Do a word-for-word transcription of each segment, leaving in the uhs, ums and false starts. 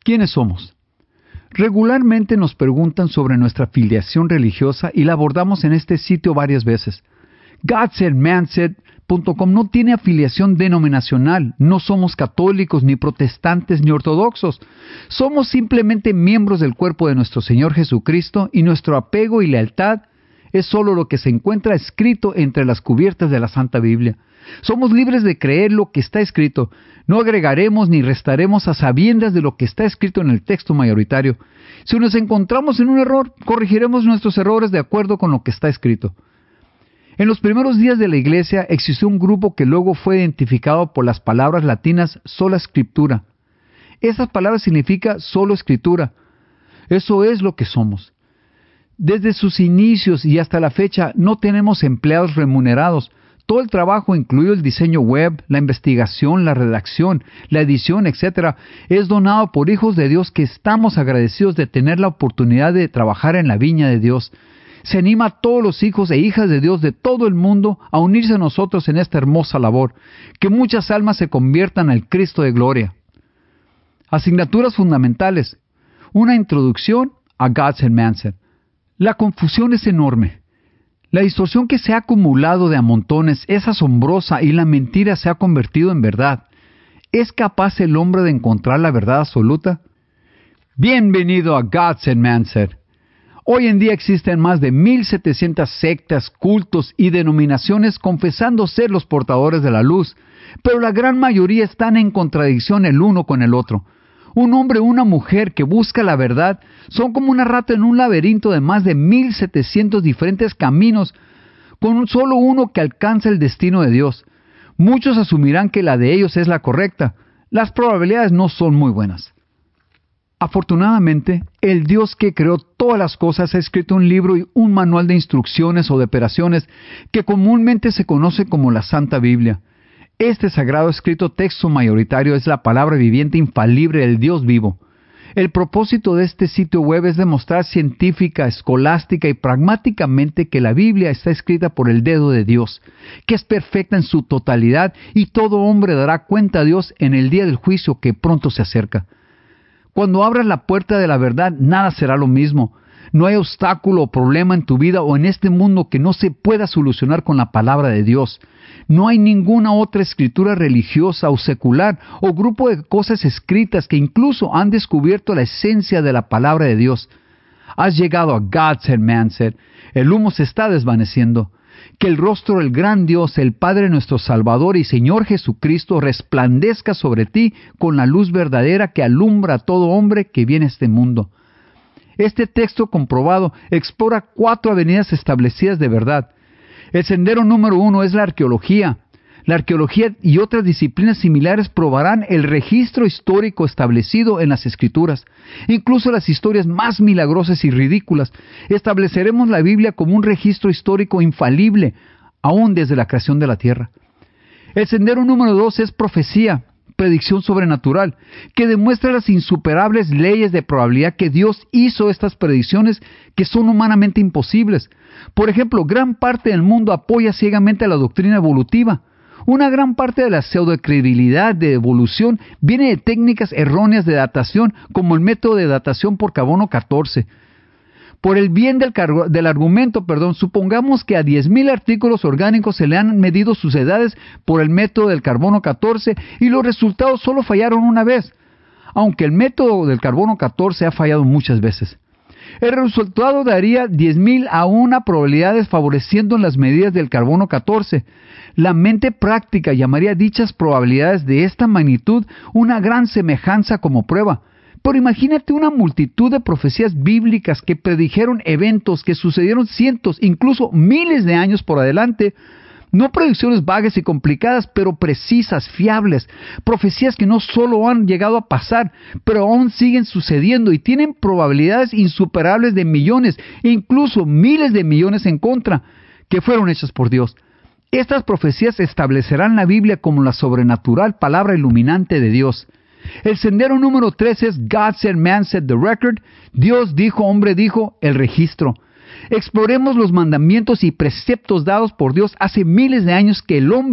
¿Quiénes somos? Regularmente nos preguntan sobre nuestra filiación religiosa y la abordamos en este sitio varias veces. God Said Man Said punto com no tiene afiliación denominacional, no somos católicos, ni protestantes, ni ortodoxos. Somos simplemente miembros del cuerpo de nuestro Señor Jesucristo y nuestro apego y lealtad es solo lo que se encuentra escrito entre las cubiertas de la Santa Biblia. Somos libres de creer lo que está escrito. No agregaremos ni restaremos a sabiendas de lo que está escrito en el texto mayoritario. Si nos encontramos en un error, corregiremos nuestros errores de acuerdo con lo que está escrito. En los primeros días de la Iglesia existió un grupo que luego fue identificado por las palabras latinas sola escritura. Esas palabras significan solo escritura. Eso es lo que somos. Desde sus inicios y hasta la fecha no tenemos empleados remunerados. Todo el trabajo, incluido el diseño web, la investigación, la redacción, la edición, etcétera, es donado por hijos de Dios que estamos agradecidos de tener la oportunidad de trabajar en la viña de Dios. Se anima a todos los hijos e hijas de Dios de todo el mundo a unirse a nosotros en esta hermosa labor, que muchas almas se conviertan al Cristo de gloria. Asignaturas fundamentales. Una introducción a God Said Man Said. La confusión es enorme. La distorsión que se ha acumulado de a montones es asombrosa y la mentira se ha convertido en verdad. ¿Es capaz el hombre de encontrar la verdad absoluta? Bienvenido a God Said Man Said. Hoy en día existen más de mil setecientas sectas, cultos y denominaciones confesando ser los portadores de la luz, pero la gran mayoría están en contradicción el uno con el otro. Un hombre o una mujer que busca la verdad son como una rata en un laberinto de más de mil setecientos diferentes caminos, con solo uno que alcanza el destino de Dios. Muchos asumirán que la de ellos es la correcta. Las probabilidades no son muy buenas. Afortunadamente, el Dios que creó todas las cosas ha escrito un libro y un manual de instrucciones o de operaciones que comúnmente se conoce como la Santa Biblia. Este sagrado escrito texto mayoritario es la palabra viviente infalible del Dios vivo. El propósito de este sitio web es demostrar científica, escolástica y pragmáticamente que la Biblia está escrita por el dedo de Dios, que es perfecta en su totalidad y todo hombre dará cuenta a Dios en el día del juicio que pronto se acerca. Cuando abras la puerta de la verdad, nada será lo mismo. No hay obstáculo o problema en tu vida o en este mundo que no se pueda solucionar con la palabra de Dios. No hay ninguna otra escritura religiosa o secular o grupo de cosas escritas que incluso han descubierto la esencia de la palabra de Dios. Has llegado a God Said Man Said. El humo se está desvaneciendo. Que el rostro del gran Dios, el Padre nuestro Salvador y Señor Jesucristo resplandezca sobre ti con la luz verdadera que alumbra a todo hombre que viene a este mundo. Este texto comprobado explora cuatro avenidas establecidas de verdad. El sendero número uno es la arqueología. La arqueología y otras disciplinas similares probarán el registro histórico establecido en las Escrituras. Incluso las historias más milagrosas y ridículas. Estableceremos la Biblia como un registro histórico infalible, aún desde la creación de la tierra. El sendero número dos es profecía, predicción sobrenatural, que demuestra las insuperables leyes de probabilidad que Dios hizo estas predicciones que son humanamente imposibles. Por ejemplo, gran parte del mundo apoya ciegamente a la doctrina evolutiva. Una gran parte de la pseudocredibilidad de evolución viene de técnicas erróneas de datación, como el método de datación por carbono catorce. Por el bien del, cargo, del argumento, perdón, supongamos que a diez mil artículos orgánicos se le han medido sus edades por el método del carbono catorce y los resultados solo fallaron una vez, aunque el método del carbono catorce ha fallado muchas veces. El resultado daría diez mil a una probabilidades favoreciendo las medidas del carbono catorce. La mente práctica llamaría dichas probabilidades de esta magnitud una gran semejanza como prueba. Pero imagínate una multitud de profecías bíblicas que predijeron eventos que sucedieron cientos, incluso miles de años por adelante. No predicciones vagas y complicadas, pero precisas, fiables. Profecías que no solo han llegado a pasar, pero aún siguen sucediendo y tienen probabilidades insuperables de millones, incluso miles de millones en contra, que fueron hechas por Dios. Estas profecías establecerán la Biblia como la sobrenatural palabra iluminante de Dios. El sendero número tres es God Said, Man Said, The Record. Dios dijo, hombre dijo, el registro. Exploremos los mandamientos y preceptos dados por Dios hace miles de años que el hombre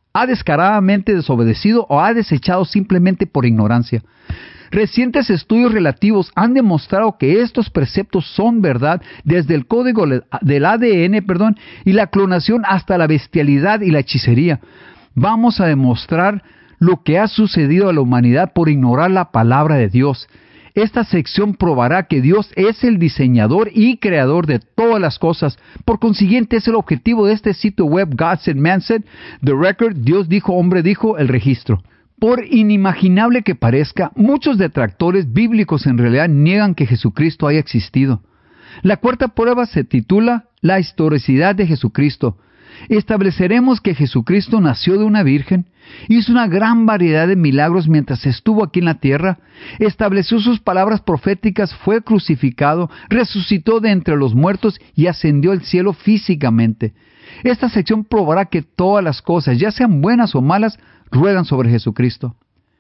ha descaradamente desobedecido o ha desechado simplemente por ignorancia. Recientes estudios relativos han demostrado que estos preceptos son verdad desde el código del A D N, perdón, y la clonación hasta la bestialidad y la hechicería. Vamos a demostrar lo que ha sucedido a la humanidad por ignorar la palabra de Dios. Esta sección probará que Dios es el diseñador y creador de todas las cosas. Por consiguiente, es el objetivo de este sitio web God Said, Man Said, The Record, Dios dijo, hombre dijo, el registro. Por inimaginable que parezca, muchos detractores bíblicos en realidad niegan que Jesucristo haya existido. La cuarta prueba se titula La historicidad de Jesucristo. Estableceremos que Jesucristo nació de una virgen, hizo una gran variedad de milagros mientras estuvo aquí en la tierra, estableció sus palabras proféticas, fue crucificado, resucitó de entre los muertos y ascendió al cielo físicamente. Esta sección probará que todas las cosas, ya sean buenas o malas, ruedan sobre Jesucristo.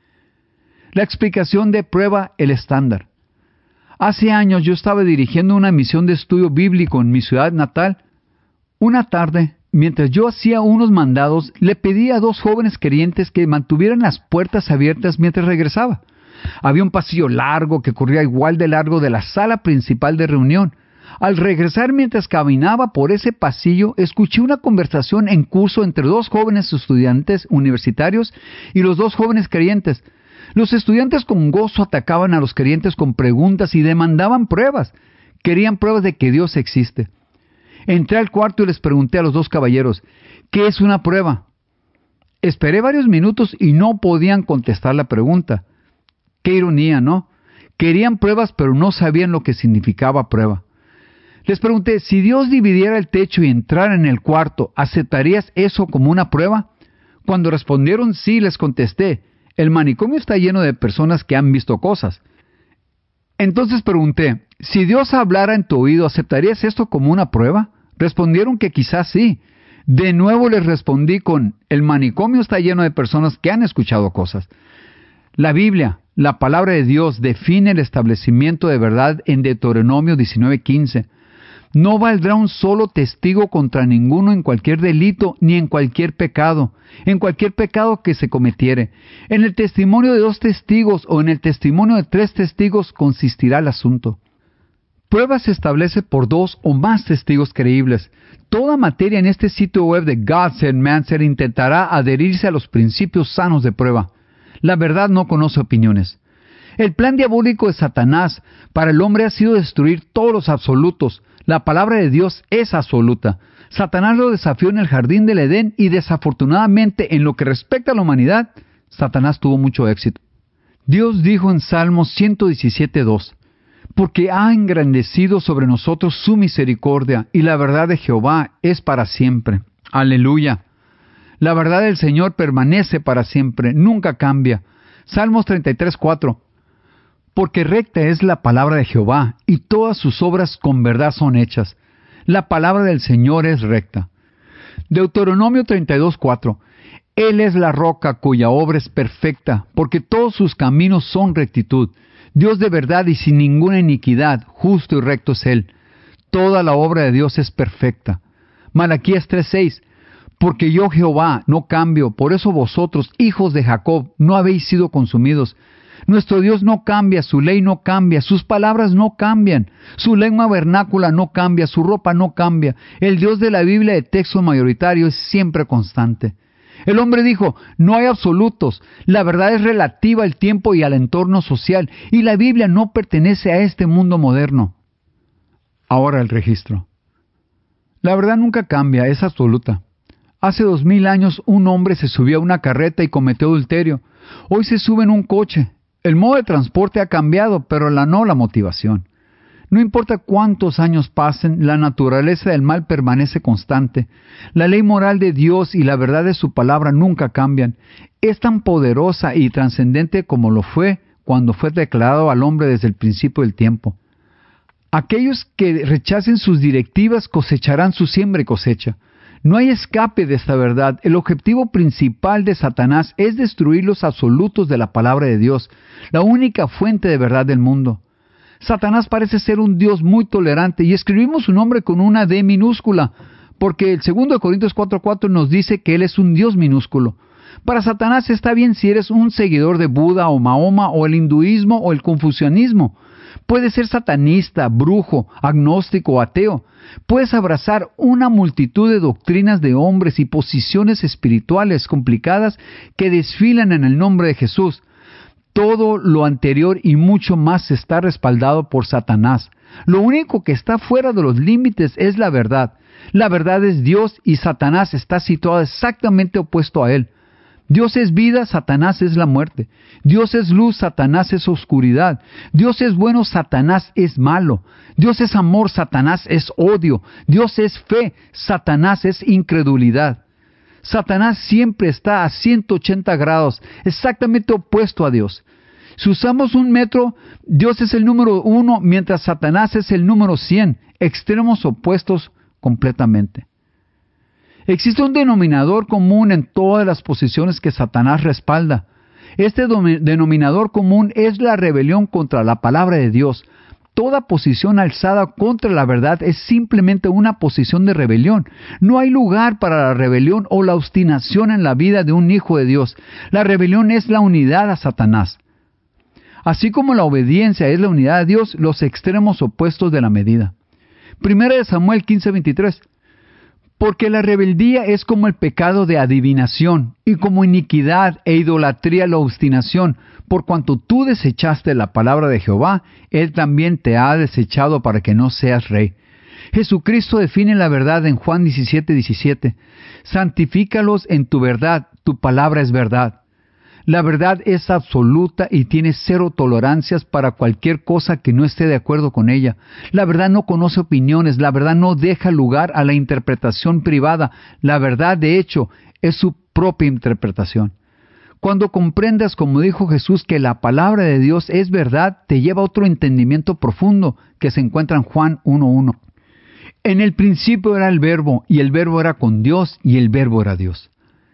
La explicación de prueba el estándar. Hace años yo estaba dirigiendo una misión de estudio bíblico en mi ciudad natal. Una tarde, mientras yo hacía unos mandados, le pedí a dos jóvenes creyentes que mantuvieran las puertas abiertas mientras regresaba. Había un pasillo largo que corría igual de largo de la sala principal de reunión. Al regresar mientras caminaba por ese pasillo, escuché una conversación en curso entre dos jóvenes estudiantes universitarios y los dos jóvenes creyentes. Los estudiantes con gozo atacaban a los creyentes con preguntas y demandaban pruebas. Querían pruebas de que Dios existe. Entré al cuarto y les pregunté a los dos caballeros, ¿qué es una prueba? Esperé varios minutos y no podían contestar la pregunta. Qué ironía, ¿no? Querían pruebas, pero no sabían lo que significaba prueba. Les pregunté, si Dios dividiera el techo y entrara en el cuarto, ¿aceptarías eso como una prueba? Cuando respondieron sí, les contesté, el manicomio está lleno de personas que han visto cosas. Entonces pregunté, si Dios hablara en tu oído, ¿aceptarías esto como una prueba? Respondieron que quizás sí. De nuevo les respondí con, el manicomio está lleno de personas que han escuchado cosas. La Biblia, la palabra de Dios, define el establecimiento de verdad en Deuteronomio diecinueve quince. No valdrá un solo testigo contra ninguno en cualquier delito ni en cualquier pecado, en cualquier pecado que se cometiere. En el testimonio de dos testigos o en el testimonio de tres testigos consistirá el asunto. Prueba se establece por dos o más testigos creíbles. Toda materia en este sitio web de God Said, Man Said intentará adherirse a los principios sanos de prueba. La verdad no conoce opiniones. El plan diabólico de Satanás para el hombre ha sido destruir todos los absolutos. La palabra de Dios es absoluta. Satanás lo desafió en el jardín del Edén y desafortunadamente en lo que respecta a la humanidad, Satanás tuvo mucho éxito. Dios dijo en Salmos ciento diecisiete dos, porque ha engrandecido sobre nosotros su misericordia y la verdad de Jehová es para siempre. Aleluya. La verdad del Señor permanece para siempre, nunca cambia. Salmos treinta y tres cuatro. Porque recta es la palabra de Jehová, y todas sus obras con verdad son hechas. La palabra del Señor es recta. Deuteronomio treinta y dos cuatro. Él es la roca cuya obra es perfecta, porque todos sus caminos son rectitud. Dios de verdad y sin ninguna iniquidad, justo y recto es Él. Toda la obra de Dios es perfecta. Malaquías tres seis. Porque yo Jehová no cambio, por eso vosotros, hijos de Jacob, no habéis sido consumidos. Nuestro Dios no cambia, su ley no cambia, sus palabras no cambian, su lengua vernácula no cambia, su ropa no cambia. El Dios de la Biblia de texto mayoritario es siempre constante. El hombre dijo, no hay absolutos, la verdad es relativa al tiempo y al entorno social, y la Biblia no pertenece a este mundo moderno. Ahora el registro. La verdad nunca cambia, es absoluta. Hace dos mil años un hombre se subió a una carreta y cometió adulterio. Hoy se sube en un coche. El modo de transporte ha cambiado, pero la no la motivación. No importa cuántos años pasen, la naturaleza del mal permanece constante. La ley moral de Dios y la verdad de su palabra nunca cambian. Es tan poderosa y trascendente como lo fue cuando fue declarado al hombre desde el principio del tiempo. Aquellos que rechacen sus directivas cosecharán su siembra y cosecha. No hay escape de esta verdad. El objetivo principal de Satanás es destruir los absolutos de la palabra de Dios, la única fuente de verdad del mundo. Satanás parece ser un Dios muy tolerante y escribimos su nombre con una D minúscula, porque el segundo de Corintios cuatro cuatro nos dice que Él es un Dios minúsculo. Para Satanás está bien si eres un seguidor de Buda o Mahoma o el hinduismo o el confucianismo. Puedes ser satanista, brujo, agnóstico o ateo. Puedes abrazar una multitud de doctrinas de hombres y posiciones espirituales complicadas que desfilan en el nombre de Jesús. Todo lo anterior y mucho más está respaldado por Satanás. Lo único que está fuera de los límites es la verdad. La verdad es Dios y Satanás está situado exactamente opuesto a Él. Dios es vida, Satanás es la muerte. Dios es luz, Satanás es oscuridad. Dios es bueno, Satanás es malo. Dios es amor, Satanás es odio. Dios es fe, Satanás es incredulidad. Satanás siempre está a ciento ochenta grados, exactamente opuesto a Dios. Si usamos un metro, Dios es el número uno, mientras Satanás es el número cien, extremos opuestos completamente. Existe un denominador común en todas las posiciones que Satanás respalda. Este denominador común es la rebelión contra la palabra de Dios. Toda posición alzada contra la verdad es simplemente una posición de rebelión. No hay lugar para la rebelión o la obstinación en la vida de un hijo de Dios. La rebelión es la unidad a Satanás. Así como la obediencia es la unidad a Dios, los extremos opuestos de la medida. Primera de Samuel quince veintitrés. Porque la rebeldía es como el pecado de adivinación, y como iniquidad e idolatría la obstinación. Por cuanto tú desechaste la palabra de Jehová, Él también te ha desechado para que no seas rey. Jesucristo define la verdad en Juan diecisiete diecisiete. Santifícalos en tu verdad, tu palabra es verdad. La verdad es absoluta y tiene cero tolerancias para cualquier cosa que no esté de acuerdo con ella. La verdad no conoce opiniones, la verdad no deja lugar a la interpretación privada. La verdad, de hecho, es su propia interpretación. Cuando comprendas, como dijo Jesús, que la palabra de Dios es verdad, te lleva a otro entendimiento profundo que se encuentra en Juan uno uno. En el principio era el Verbo, y el Verbo era con Dios, y el Verbo era Dios.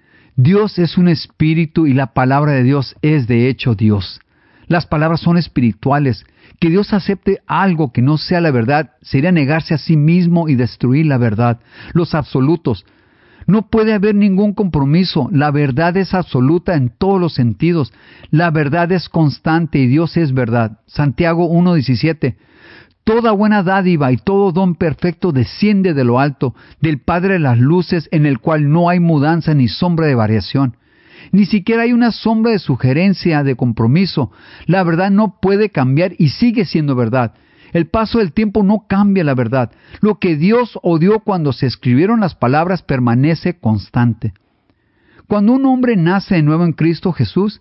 Dios es un espíritu y la palabra de Dios es de hecho Dios. Las palabras son espirituales. Que Dios acepte algo que no sea la verdad sería negarse a sí mismo y destruir la verdad. Los absolutos. No puede haber ningún compromiso. La verdad es absoluta en todos los sentidos. La verdad es constante y Dios es verdad. Santiago uno diecisiete. Toda buena dádiva y todo don perfecto desciende de lo alto, del Padre de las luces, en el cual no hay mudanza ni sombra de variación. Ni siquiera hay una sombra de sugerencia, de compromiso. La verdad no puede cambiar y sigue siendo verdad. El paso del tiempo no cambia la verdad. Lo que Dios odió cuando se escribieron las palabras permanece constante. Cuando un hombre nace de nuevo en Cristo Jesús,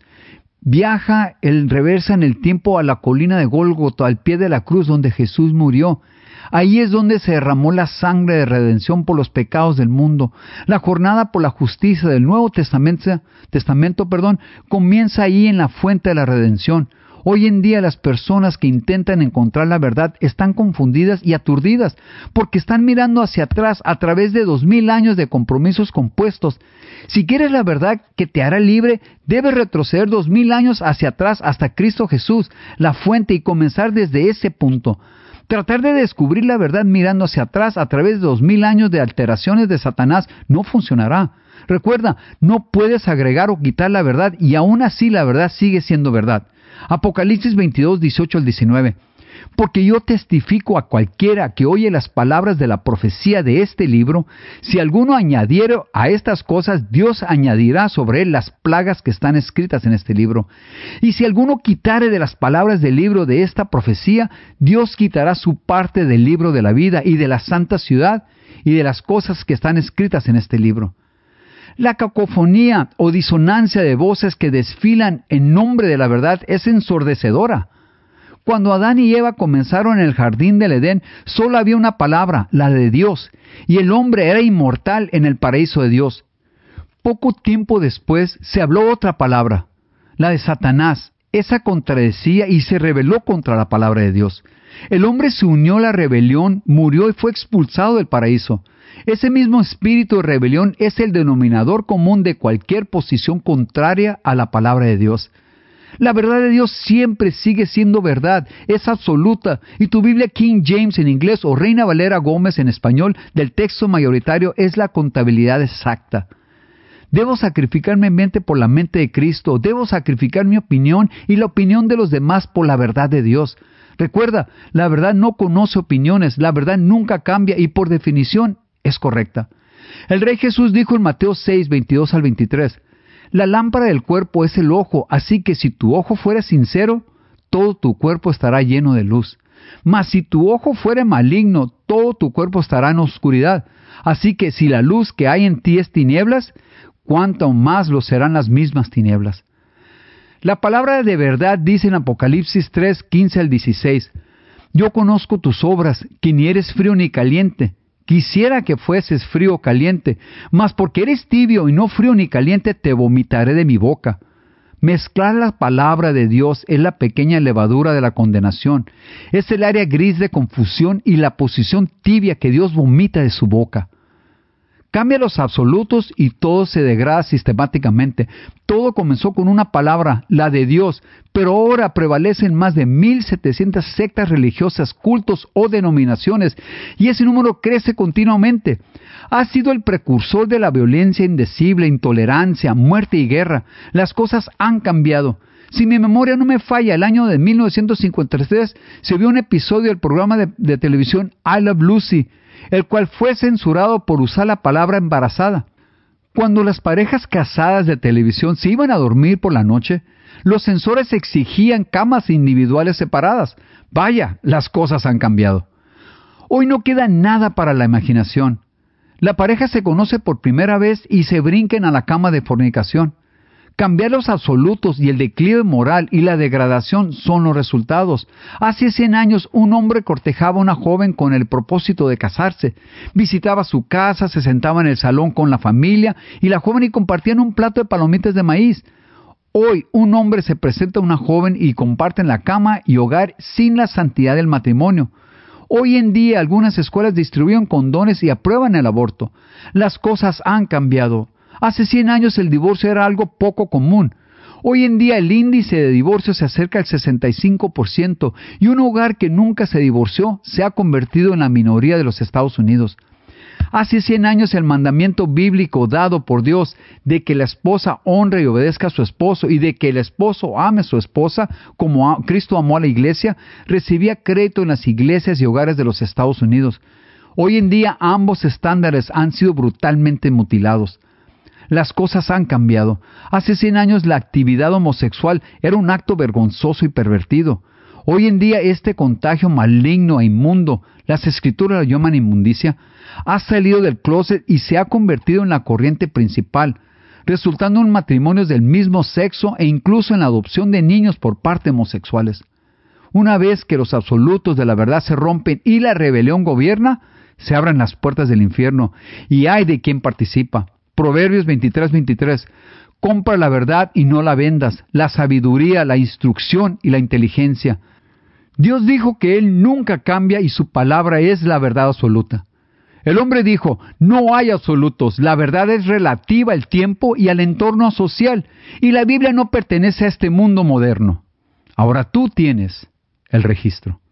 viaja en reversa en el tiempo a la colina de Gólgota, al pie de la cruz donde Jesús murió. Ahí es donde se derramó la sangre de redención por los pecados del mundo. La jornada por la justicia del Nuevo Testamento, Testamento, perdón, comienza ahí en la fuente de la redención. Hoy en día las personas que intentan encontrar la verdad están confundidas y aturdidas porque están mirando hacia atrás a través de dos mil años de compromisos compuestos. Si quieres la verdad que te hará libre, debes retroceder dos mil años hacia atrás hasta Cristo Jesús, la fuente, y comenzar desde ese punto. Tratar de descubrir la verdad mirando hacia atrás a través de dos mil años de alteraciones de Satanás no funcionará. Recuerda, no puedes agregar o quitar la verdad y aún así la verdad sigue siendo verdad. Apocalipsis veintidós, dieciocho al diecinueve. Porque yo testifico a cualquiera que oye las palabras de la profecía de este libro, si alguno añadiere a estas cosas, Dios añadirá sobre él las plagas que están escritas en este libro. Y si alguno quitare de las palabras del libro de esta profecía, Dios quitará su parte del libro de la vida y de la santa ciudad y de las cosas que están escritas en este libro. La cacofonía o disonancia de voces que desfilan en nombre de la verdad es ensordecedora. Cuando Adán y Eva comenzaron en el jardín del Edén, solo había una palabra, la de Dios, y el hombre era inmortal en el paraíso de Dios. Poco tiempo después se habló otra palabra, la de Satanás. Esa contradecía y se rebeló contra la palabra de Dios. El hombre se unió a la rebelión, murió y fue expulsado del paraíso. Ese mismo espíritu de rebelión es el denominador común de cualquier posición contraria a la palabra de Dios. La verdad de Dios siempre sigue siendo verdad, es absoluta, y tu Biblia King James en inglés o Reina Valera Gómez en español del texto mayoritario es la contabilidad exacta. Debo sacrificar mi mente por la mente de Cristo, debo sacrificar mi opinión y la opinión de los demás por la verdad de Dios. Recuerda, la verdad no conoce opiniones, la verdad nunca cambia y por definición es correcta. El Rey Jesús dijo en Mateo seis, veintidós al veintitrés, la lámpara del cuerpo es el ojo, así que si tu ojo fuera sincero, todo tu cuerpo estará lleno de luz. Mas si tu ojo fuera maligno, todo tu cuerpo estará en oscuridad. Así que si la luz que hay en ti es tinieblas, cuánto más lo serán las mismas tinieblas. La palabra de verdad dice en Apocalipsis tres, quince al dieciséis, yo conozco tus obras, que ni eres frío ni caliente. Quisiera que fueses frío o caliente, mas porque eres tibio y no frío ni caliente, te vomitaré de mi boca. Mezclar la palabra de Dios es la pequeña levadura de la condenación. Es el área gris de confusión y la posición tibia que Dios vomita de su boca. Cambia los absolutos y todo se degrada sistemáticamente. Todo comenzó con una palabra, la de Dios, pero ahora prevalecen más de mil setecientas sectas religiosas, cultos o denominaciones, y ese número crece continuamente. Ha sido el precursor de la violencia indecible, intolerancia, muerte y guerra. Las cosas han cambiado. Si mi memoria no me falla, el año de mil novecientos cincuenta y tres se vio un episodio del programa de, de televisión I Love Lucy, el cual fue censurado por usar la palabra embarazada. Cuando las parejas casadas de televisión se iban a dormir por la noche, los censores exigían camas individuales separadas. Vaya, las cosas han cambiado. Hoy no queda nada para la imaginación. La pareja se conoce por primera vez y se brinquen a la cama de fornicación. Cambiar los absolutos y el declive moral y la degradación son los resultados. Hace cien años un hombre cortejaba a una joven con el propósito de casarse. Visitaba su casa, se sentaba en el salón con la familia y la joven y compartían un plato de palomitas de maíz. Hoy un hombre se presenta a una joven y comparten la cama y hogar sin la santidad del matrimonio. Hoy en día algunas escuelas distribuyen condones y aprueban el aborto. Las cosas han cambiado. Hace cien años el divorcio era algo poco común. Hoy en día el índice de divorcio se acerca al sesenta y cinco por ciento y un hogar que nunca se divorció se ha convertido en la minoría de los Estados Unidos. Hace cien años el mandamiento bíblico dado por Dios de que la esposa honre y obedezca a su esposo y de que el esposo ame a su esposa como a Cristo amó a la iglesia, recibía crédito en las iglesias y hogares de los Estados Unidos. Hoy en día ambos estándares han sido brutalmente mutilados. Las cosas han cambiado. Hace cien años la actividad homosexual era un acto vergonzoso y pervertido. Hoy en día este contagio maligno e inmundo, las escrituras lo llaman inmundicia, ha salido del closet y se ha convertido en la corriente principal, resultando en matrimonios del mismo sexo e incluso en la adopción de niños por parte de homosexuales. Una vez que los absolutos de la verdad se rompen y la rebelión gobierna, se abren las puertas del infierno y ay de quien participa. Proverbios veintitrés, veintitrés. Compra la verdad y no la vendas, la sabiduría, la instrucción y la inteligencia. Dios dijo que Él nunca cambia y su palabra es la verdad absoluta. El hombre dijo, no hay absolutos, la verdad es relativa al tiempo y al entorno social, y la Biblia no pertenece a este mundo moderno. Ahora tú tienes el registro.